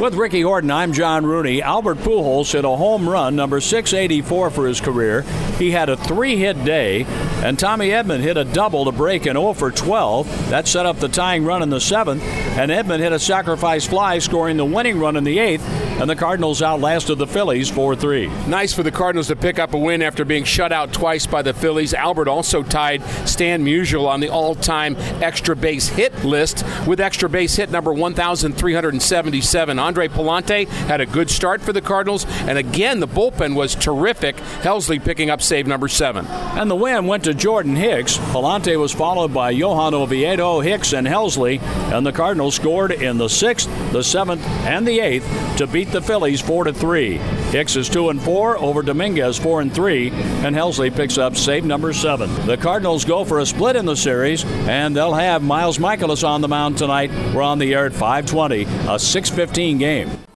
With Ricky Horton, I'm John Rooney. Albert Pujols hit a home run, number 684 for his career. He had a 3-hit day, and Tommy Edman hit a double to break an 0 for 12. That set up the tying run in the 7th, and Edman hit a sacrifice fly, scoring the winning run in the 8th, and the Cardinals outlasted the Phillies 4-3. Nice for the Cardinals to pick up a win after being shut out twice by the Phillies. Albert also tied Stan Musial on the all-time extra base hit list with extra base hit number 1,377. Andre Pallante had a good start for the Cardinals, and again, the bullpen was terrific. Helsley picking up save number 7. And the win went to Jordan Hicks. Pallante was followed by Johan Oviedo, Hicks, and Helsley, and the Cardinals scored in the 6th, the 7th, and the 8th to beat the Phillies 4-3. Hicks is 2-4 over Dominguez 4-3, and Helsley picks up save number 7. The Cardinals go for a split in the series, and they'll have Miles Mikolas on the mound tonight. We're on the air at 5:20, a 6:15 game.